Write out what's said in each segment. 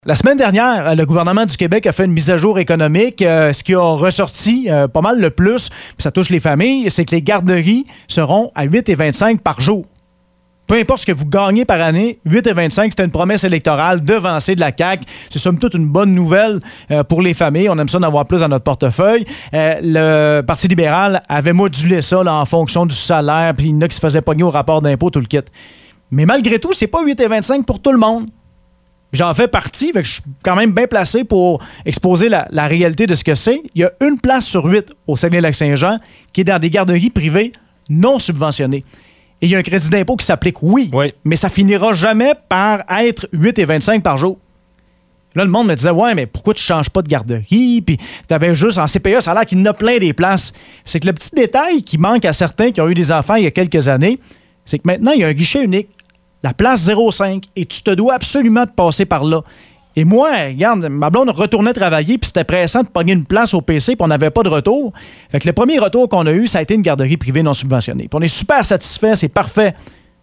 La semaine dernière, le gouvernement du Québec a fait une mise à jour économique. Ce qui a ressorti pas mal le plus, puis ça touche les familles, c'est que les garderies seront à 8,25 par jour. Peu importe ce que vous gagnez par année, 8,25, c'était une promesse électorale devancée de la CAQ. C'est somme toute une bonne nouvelle pour les familles. On aime ça d'en avoir plus dans notre portefeuille. Le Parti libéral avait modulé ça là, en fonction du salaire, puis il y en a qui se faisaient pogner au rapport d'impôt, tout le kit. Mais malgré tout, c'est pas 8,25 pour tout le monde. J'en fais partie, fait que je suis quand même bien placé pour exposer la réalité de ce que c'est. Il y a une place sur 8 au Saguenay-Lac-Saint-Jean qui est dans des garderies privées non subventionnées. Et il y a un crédit d'impôt qui s'applique, oui, mais ça finira jamais par être 8,25 par jour. Là, le monde me disait, ouais, mais pourquoi tu changes pas de garderie? Puis t'avais juste en CPE, ça a l'air qu'il y en a plein des places. C'est que le petit détail qui manque à certains qui ont eu des enfants il y a quelques années, c'est que maintenant, il y a un guichet unique. La place 05, et tu te dois absolument de passer par là. Et moi, regarde, ma blonde retournait travailler, puis c'était pressant de pogner une place au PC, puis on n'avait pas de retour. Fait que le premier retour qu'on a eu, ça a été une garderie privée non subventionnée. Puis on est super satisfait, c'est parfait.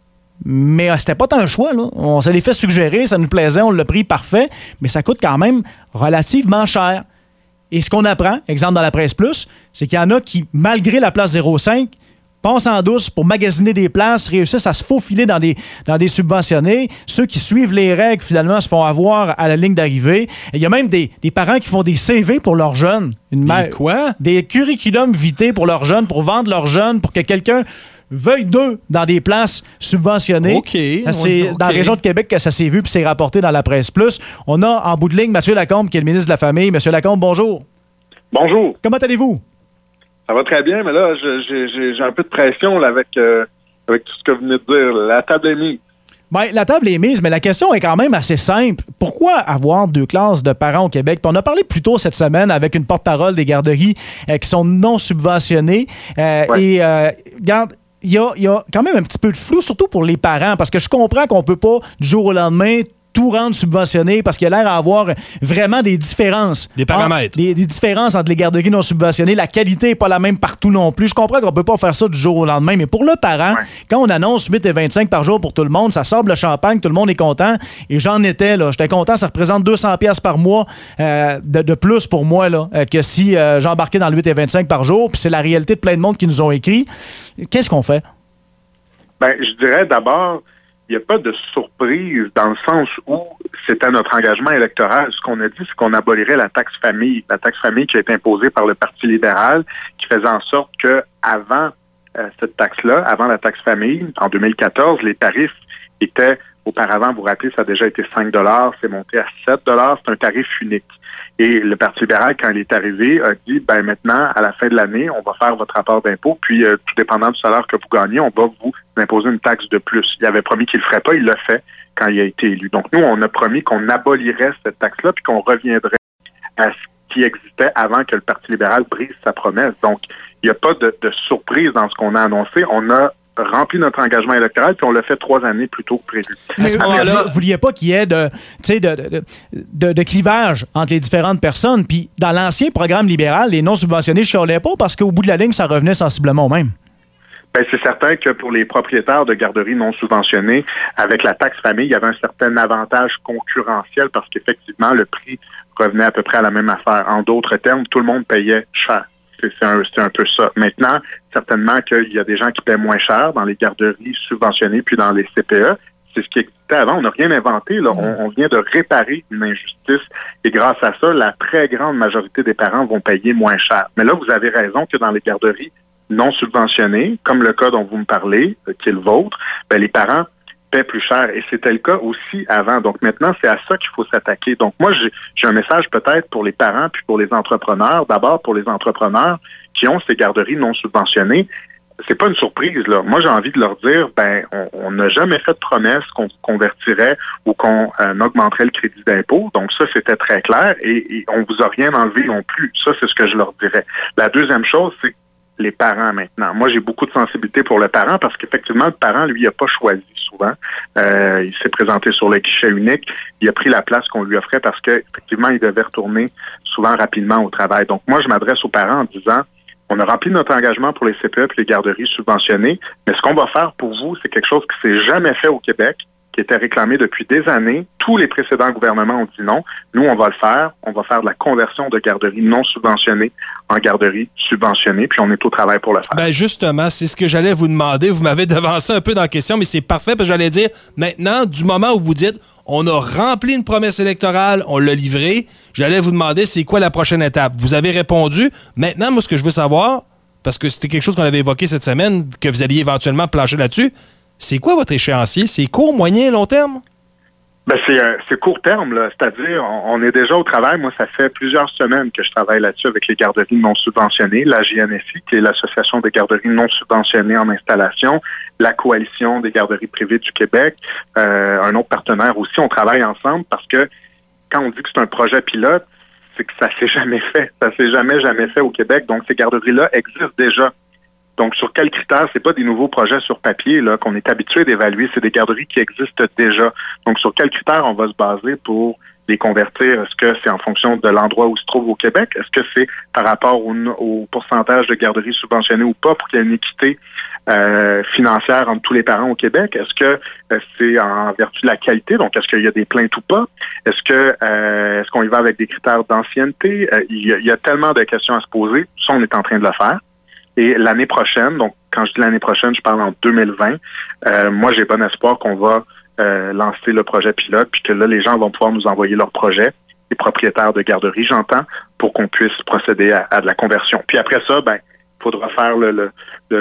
Mais c'était pas tant un choix, là. On se les fait suggérer, ça nous plaisait, on l'a pris, parfait, mais ça coûte quand même relativement cher. Et ce qu'on apprend, exemple dans la Presse Plus, c'est qu'il y en a qui, malgré la place 05, passent en douce pour magasiner des places, réussissent à se faufiler dans des subventionnés. Ceux qui suivent les règles, finalement, se font avoir à la ligne d'arrivée. Il y a même des parents qui font des CV pour leurs jeunes. Quoi? Des curriculums vitae pour leurs jeunes, pour vendre leurs jeunes, pour que quelqu'un veuille d'eux dans des places subventionnées. OK. C'est dans la région de Québec que ça s'est vu puis c'est rapporté dans la Presse Plus. On a en bout de ligne M. Lacombe, qui est le ministre de la Famille. M. Lacombe, bonjour. Bonjour. Comment allez-vous? Ça va très bien, mais là, j'ai un peu de pression là, avec tout ce que vous venez de dire. La table est mise. Bien, la table est mise, mais la question est quand même assez simple. Pourquoi avoir 2 classes de parents au Québec? Puis on a parlé plus tôt cette semaine avec une porte-parole des garderies qui sont non subventionnées. Et, regarde, il y a quand même un petit peu de flou, surtout pour les parents, parce que je comprends qu'on peut pas, du jour au lendemain, tout rendre subventionné parce qu'il y a l'air à avoir vraiment des différences. Des paramètres. Des différences entre les garderies non subventionnées. La qualité n'est pas la même partout non plus. Je comprends qu'on ne peut pas faire ça du jour au lendemain, mais pour le parent, quand on annonce 8,25 par jour pour tout le monde, ça sort le champagne, tout le monde est content. Et j'en étais, là. J'étais content, ça représente 200$ par mois de plus pour moi là, que si j'embarquais dans le 8,25 par jour. Puis c'est la réalité de plein de monde qui nous ont écrit. Qu'est-ce qu'on fait? Ben, je dirais d'abord, il n'y a pas de surprise dans le sens où c'était notre engagement électoral. Ce qu'on a dit, c'est qu'on abolirait la taxe famille. La taxe famille qui a été imposée par le Parti libéral, qui faisait en sorte que avant cette taxe-là, avant la taxe famille, en 2014, les tarifs étaient, auparavant, vous vous rappelez, ça a déjà été 5 $, c'est monté à 7 $, c'est un tarif unique. Et le Parti libéral, quand il est arrivé, a dit, ben maintenant, à la fin de l'année, on va faire votre rapport d'impôt, puis tout dépendant du salaire que vous gagnez, on va vous imposer une taxe de plus. Il avait promis qu'il le ferait pas, il l'a fait quand il a été élu. Donc nous, on a promis qu'on abolirait cette taxe-là, puis qu'on reviendrait à ce qui existait avant que le Parti libéral brise sa promesse. Donc, il n'y a pas de surprise dans ce qu'on a annoncé. On a rempli notre engagement électoral, puis on l'a fait 3 années plus tôt que prévu. Mais vous ne vouliez pas qu'il y ait de clivage entre les différentes personnes. Puis dans l'ancien programme libéral, les non subventionnés, je ne chialais pas parce qu'au bout de la ligne, ça revenait sensiblement au même. Ben, c'est certain que pour les propriétaires de garderies non subventionnées, avec la taxe famille, il y avait un certain avantage concurrentiel parce qu'effectivement, le prix revenait à peu près à la même affaire. En d'autres termes, tout le monde payait cher. C'est un peu ça. Maintenant, certainement qu'il y a des gens qui paient moins cher dans les garderies subventionnées puis dans les CPE. C'est ce qui existait avant. On n'a rien inventé. Là. On vient de réparer une injustice et grâce à ça, la très grande majorité des parents vont payer moins cher. Mais là, vous avez raison que dans les garderies non subventionnées, comme le cas dont vous me parlez, qui est le vôtre, ben, les parents paient plus cher. Et c'était le cas aussi avant. Donc maintenant, c'est à ça qu'il faut s'attaquer. Donc moi, j'ai un message peut-être pour les parents puis pour les entrepreneurs. D'abord, pour les entrepreneurs qui ont ces garderies non subventionnées. C'est pas une surprise, là. Moi, j'ai envie de leur dire, ben, on n'a jamais fait de promesse qu'on convertirait ou qu'on augmenterait le crédit d'impôt. Donc ça, c'était très clair. Et on vous a rien enlevé non plus. Ça, c'est ce que je leur dirais. La deuxième chose, c'est les parents maintenant. Moi, j'ai beaucoup de sensibilité pour le parent parce qu'effectivement, le parent, lui, il n'a pas choisi souvent. Il s'est présenté sur le guichet unique. Il a pris la place qu'on lui offrait parce qu'effectivement, il devait retourner souvent rapidement au travail. Donc, moi, je m'adresse aux parents en disant, on a rempli notre engagement pour les CPE et les garderies subventionnées, mais ce qu'on va faire pour vous, c'est quelque chose qui s'est jamais fait au Québec. qui était réclamé depuis des années. Tous les précédents gouvernements ont dit non. Nous, on va le faire. On va faire de la conversion de garderies non subventionnées en garderies subventionnées, puis on est au travail pour le faire. Ben justement, c'est ce que j'allais vous demander. Vous m'avez devancé un peu dans la question, mais c'est parfait, parce que j'allais dire, maintenant, du moment où vous dites, on a rempli une promesse électorale, on l'a livrée, j'allais vous demander, c'est quoi la prochaine étape? Vous avez répondu. Maintenant, moi, ce que je veux savoir, parce que c'était quelque chose qu'on avait évoqué cette semaine, que vous alliez éventuellement plancher là-dessus, c'est quoi votre échéancier? C'est court, moyen, long terme? Ben c'est court terme, là. C'est-à-dire, on est déjà au travail. Moi, ça fait plusieurs semaines que je travaille là-dessus avec les garderies non subventionnées, la JNSI, qui est l'Association des garderies non subventionnées en installation, la Coalition des garderies privées du Québec, un autre partenaire aussi. On travaille ensemble parce que quand on dit que c'est un projet pilote, c'est que ça s'est jamais fait. Ça s'est jamais fait au Québec. Donc, ces garderies-là existent déjà. Donc, sur quels critères? C'est pas des nouveaux projets sur papier là qu'on est habitué d'évaluer. C'est des garderies qui existent déjà. Donc, sur quels critères on va se baser pour les convertir? Est-ce que c'est en fonction de l'endroit où se trouve au Québec? Est-ce que c'est par rapport au pourcentage de garderies subventionnées ou pas pour qu'il y ait une équité financière entre tous les parents au Québec? Est-ce que c'est en vertu de la qualité? Donc, est-ce qu'il y a des plaintes ou pas? Est-ce qu'on y va avec des critères d'ancienneté? Il y a tellement de questions à se poser. Ça, on est en train de le faire. Et l'année prochaine, donc quand je dis l'année prochaine, je parle en 2020, moi j'ai bon espoir qu'on va lancer le projet pilote, puis que là, les gens vont pouvoir nous envoyer leurs projets, les propriétaires de garderies, j'entends, pour qu'on puisse procéder à de la conversion. Puis après ça, ben, il faudra faire le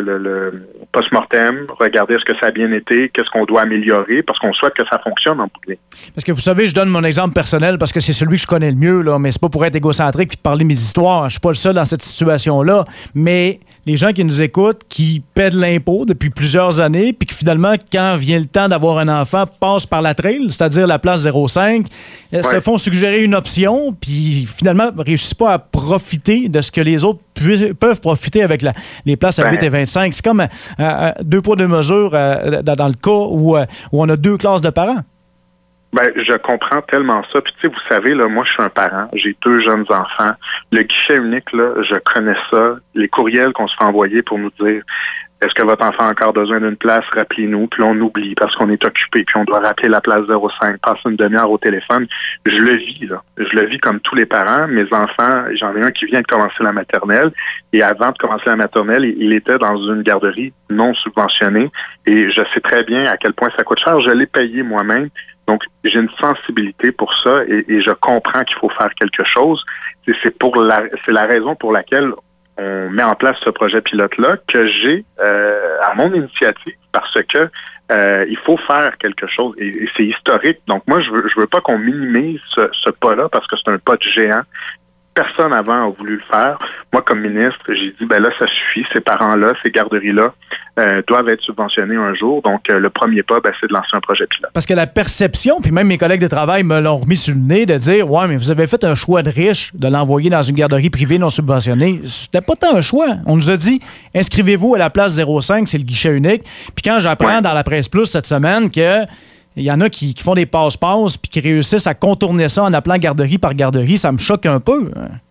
post-mortem, regarder est-ce que ça a bien été, qu'est-ce qu'on doit améliorer, parce qu'on souhaite que ça fonctionne en bout de ligne. Parce que vous savez, je donne mon exemple personnel parce que c'est celui que je connais le mieux, là, mais c'est pas pour être égocentrique puis de parler mes histoires. Je suis pas le seul dans cette situation-là, mais les gens qui nous écoutent, qui paient de l'impôt depuis plusieurs années, puis que finalement, quand vient le temps d'avoir un enfant, passent par la trail, c'est-à-dire la place 05, se font suggérer une option, puis finalement, réussissent pas à profiter de ce que les autres peuvent profiter avec les places à 8 et 25. C'est comme deux poids, deux mesures dans le cas où on a deux classes de parents. Ben, je comprends tellement ça. Puis, tu sais, vous savez, là, moi, je suis un parent. J'ai 2 jeunes enfants. Le guichet unique, là, je connais ça. Les courriels qu'on se fait envoyer pour nous dire est-ce que votre enfant a encore besoin d'une place? Rappelez-nous. Puis là, on oublie parce qu'on est occupé. Puis on doit rappeler la place 05, passer une demi-heure au téléphone. Je le vis, là. Je le vis comme tous les parents. Mes enfants, j'en ai un qui vient de commencer la maternelle. Et avant de commencer la maternelle, il était dans une garderie non subventionnée. Et je sais très bien à quel point ça coûte cher. Je l'ai payé moi-même. Donc, j'ai une sensibilité pour ça et je comprends qu'il faut faire quelque chose. C'est la raison pour laquelle on met en place ce projet pilote-là que j'ai à mon initiative parce que il faut faire quelque chose et c'est historique. Donc, moi, je veux pas qu'on minimise ce pas-là parce que c'est un pas de géant. Personne avant a voulu le faire. Moi, comme ministre, j'ai dit, ben là, ça suffit. Ces parents-là, ces garderies-là doivent être subventionnés un jour. Donc, le premier pas, ben, c'est de lancer un projet pilote. Parce que la perception, puis même mes collègues de travail me l'ont remis sur le nez, de dire, ouais, mais vous avez fait un choix de riche de l'envoyer dans une garderie privée non subventionnée. C'était pas tant un choix. On nous a dit, inscrivez-vous à la place 05, c'est le guichet unique. Puis quand j'apprends dans la Presse Plus cette semaine que il y en a qui font des passe-passe puis qui réussissent à contourner ça en appelant garderie par garderie, ça me choque un peu.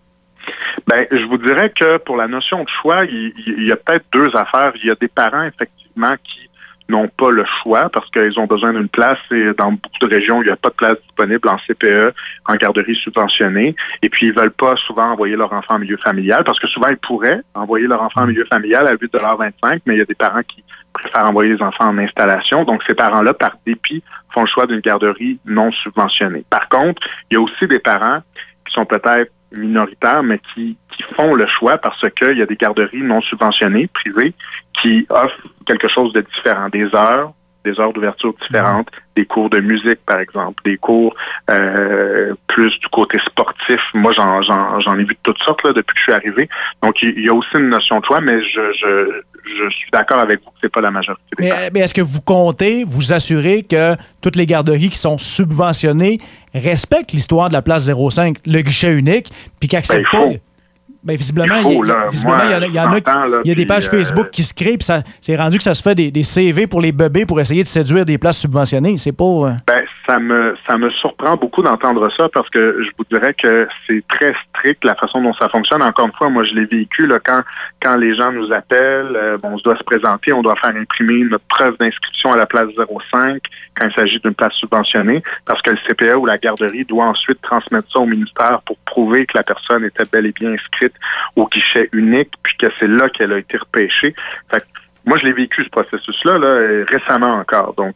Ben, je vous dirais que pour la notion de choix, il y a peut-être 2 affaires. Il y a des parents, effectivement, qui n'ont pas le choix parce qu'ils ont besoin d'une place et dans beaucoup de régions, il n'y a pas de place disponible en CPE, en garderie subventionnée. Et puis, ils veulent pas souvent envoyer leur enfant en milieu familial parce que souvent, ils pourraient envoyer leur enfant en milieu familial à 8,25 $, mais il y a des parents qui préfèrent envoyer les enfants en installation. Donc, ces parents-là, par dépit, font le choix d'une garderie non subventionnée. Par contre, il y a aussi des parents qui sont peut-être minoritaires, mais qui font le choix parce qu'il y a des garderies non subventionnées, privées, qui offrent quelque chose de différent, des heures d'ouverture différentes, des cours de musique, par exemple, des cours plus du côté sportif. Moi, j'en ai vu de toutes sortes là, depuis que je suis arrivé. Donc, il y a aussi une notion de choix, mais je suis d'accord avec vous que c'est pas la majorité des parents. Mais est-ce que vous comptez vous assurer que toutes les garderies qui sont subventionnées respectent l'histoire de la place 05, le guichet unique, puis qu'acceptent pas... Ben, visiblement, il y a des pages Facebook qui se créent, puis c'est rendu que ça se fait des CV pour les bébés pour essayer de séduire des places subventionnées. C'est pas... Ben, ça me surprend beaucoup d'entendre ça parce que je vous dirais que c'est très strict la façon dont ça fonctionne. Encore une fois, moi, je l'ai vécu là, quand les gens nous appellent, on se doit se présenter, on doit faire imprimer notre preuve d'inscription à la place 05 quand il s'agit d'une place subventionnée parce que le CPE ou la garderie doit ensuite transmettre ça au ministère pour prouver que la personne était bel et bien inscrite au guichet unique, puis que c'est là qu'elle a été repêchée. Fait que moi, je l'ai vécu, ce processus-là, récemment encore. Donc,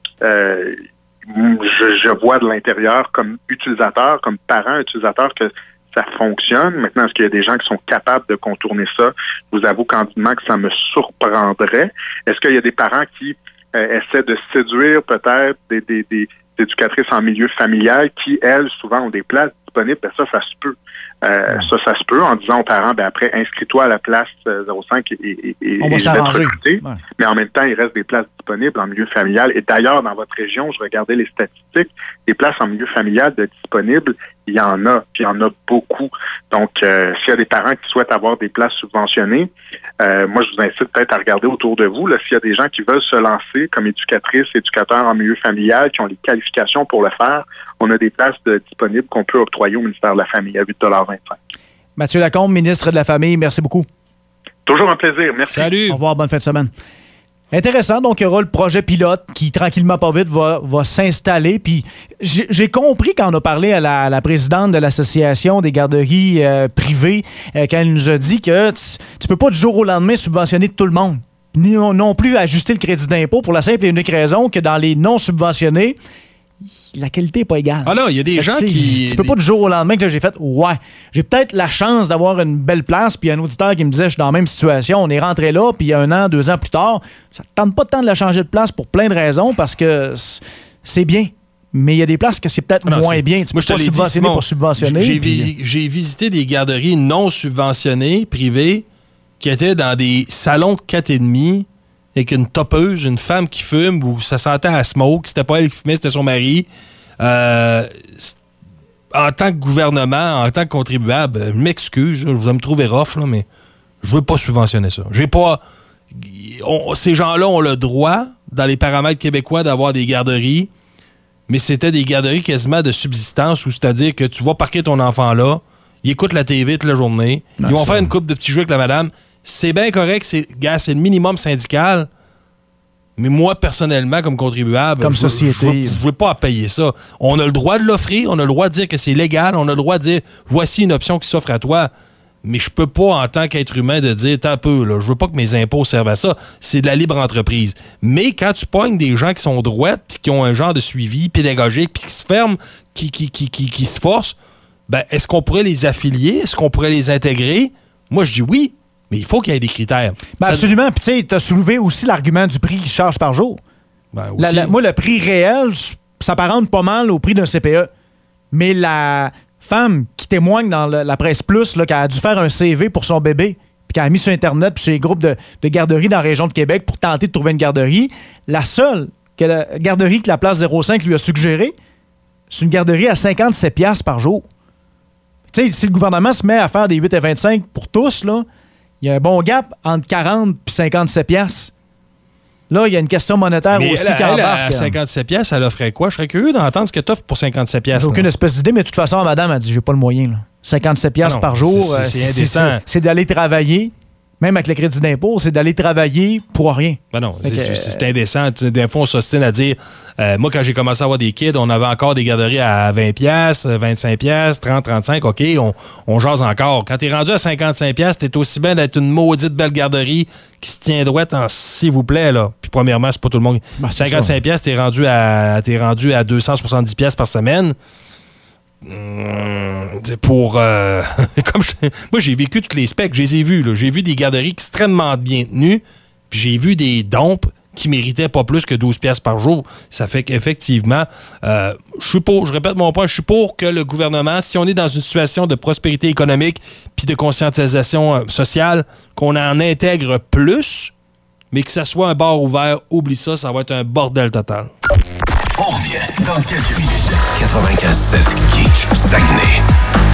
je vois de l'intérieur, comme utilisateur, comme parent utilisateur, que ça fonctionne. Maintenant, est-ce qu'il y a des gens qui sont capables de contourner ça? Je vous avoue candidement que ça me surprendrait. Est-ce qu'il y a des parents qui essaient de séduire peut-être des éducatrices en milieu familial qui, elles, souvent ont des places disponibles? Ben ça se peut. Ça se peut en disant aux parents, après, inscris-toi à la place 05 et on va s'arranger. Ouais. Mais en même temps, il reste des places disponibles en milieu familial. Et d'ailleurs, dans votre région, je regardais les statistiques, des places en milieu familial de disponibles, il y en a, puis il y en a beaucoup. Donc, s'il y a des parents qui souhaitent avoir des places subventionnées, moi, je vous incite peut-être à regarder autour de vous, là, s'il y a des gens qui veulent se lancer comme éducatrices, éducateurs en milieu familial, qui ont les qualifications pour le faire, on a des places disponibles qu'on peut octroyer au ministère de la Famille à 8,25 $. Mathieu Lacombe, ministre de la Famille, merci beaucoup. Toujours un plaisir. Merci. Salut. Au revoir, bonne fin de semaine. Intéressant, donc il y aura le projet pilote qui, tranquillement pas vite, va s'installer. Puis j'ai compris quand on a parlé à la présidente de l'Association des garderies privées, quand elle nous a dit que tu peux pas du jour au lendemain subventionner tout le monde, ni non plus ajuster le crédit d'impôt pour la simple et unique raison que dans les non subventionnés, la qualité n'est pas égale. Ah non, il y a des gens qui... Tu peux pas du jour au lendemain que j'ai fait, j'ai peut-être la chance d'avoir une belle place, puis un auditeur qui me disait, je suis dans la même situation, on est rentré là, puis 1 an, 2 ans plus tard, ça ne tente pas de temps de la changer de place pour plein de raisons, parce que c'est bien. Mais il y a des places que c'est peut-être moins bien. Tu peux pas subventionner pour subventionner. J'ai visité des garderies non subventionnées, privées, qui étaient dans des salons de 4,5 avec une topeuse, une femme qui fume, où ça sentait à smoke. C'était pas elle qui fumait, c'était son mari. En tant que gouvernement, en tant que contribuable, je m'excuse, vous allez me trouver rough, là, mais je veux pas subventionner ça. Ces gens-là ont le droit, dans les paramètres québécois, d'avoir des garderies, mais c'était des garderies quasiment de subsistance, où c'est-à-dire que tu vas parquer ton enfant là, il écoute la TV toute la journée, ils vont faire une coupe de petits jeux avec la madame. C'est bien correct, c'est le minimum syndical. Mais moi, personnellement, comme contribuable, comme société, je ne veux pas payer ça. On a le droit de l'offrir, on a le droit de dire que c'est légal, on a le droit de dire voici une option qui s'offre à toi. Mais je peux pas, en tant qu'être humain, de dire t'as un peu, là, je veux pas que mes impôts servent à ça. C'est de la libre entreprise. Mais quand tu pognes des gens qui sont droites, puis qui ont un genre de suivi pédagogique, puis qui se ferment, qui se forcent, est-ce qu'on pourrait les affilier? Est-ce qu'on pourrait les intégrer? Moi, je dis oui. Mais il faut qu'il y ait des critères. Absolument. Puis, tu sais, tu as soulevé aussi l'argument du prix qu'ils chargent par jour. Moi, le prix réel, ça s'apparente pas mal au prix d'un CPE. Mais la femme qui témoigne dans la presse plus, là, qui a dû faire un CV pour son bébé, puis qui a mis sur Internet, puis sur les groupes de garderies dans la région de Québec pour tenter de trouver une garderie, la seule garderie que la place 05 lui a suggérée, c'est une garderie à 57 $ par jour. Tu sais, si le gouvernement se met à faire des 8,25 pour tous, là, il y a un bon gap entre 40 et 57 $. Là, il y a une question monétaire mais aussi qui embarque. À 57 $, elle offrait quoi? Je serais curieux d'entendre ce que tu offres pour 57 $. J'ai aucune espèce d'idée, mais de toute façon, madame a dit, j'ai pas le moyen. Là. 57 $ par jour, c'est indécent. C'est d'aller travailler. Même avec le crédit d'impôt, c'est d'aller travailler pour rien. Ben non, c'est indécent. Des fois, on s'ostine à dire... moi, quand j'ai commencé à avoir des kids, on avait encore des garderies à 20 $, 25 $, 30, 35 $. OK, on jase encore. Quand t'es rendu à 55 $, t'es aussi bien d'être une maudite belle garderie qui se tient droite en s'il vous plaît. Là. Puis premièrement, c'est pas tout le monde. 55 $, t'es rendu à 270 $ par semaine. Pour moi j'ai vécu tous les specs, je les ai vus là. J'ai vu des garderies extrêmement bien tenues, puis j'ai vu des dompes qui méritaient pas plus que 12 $ par jour. Ça fait qu'effectivement je répète mon point, je suis pour que le gouvernement, si on est dans une situation de prospérité économique puis de conscientisation sociale, qu'on en intègre plus, mais que ça soit un bar ouvert, oublie ça, ça va être un bordel total. On revient dans quelques minutes. 95.7 Geek Saguenay.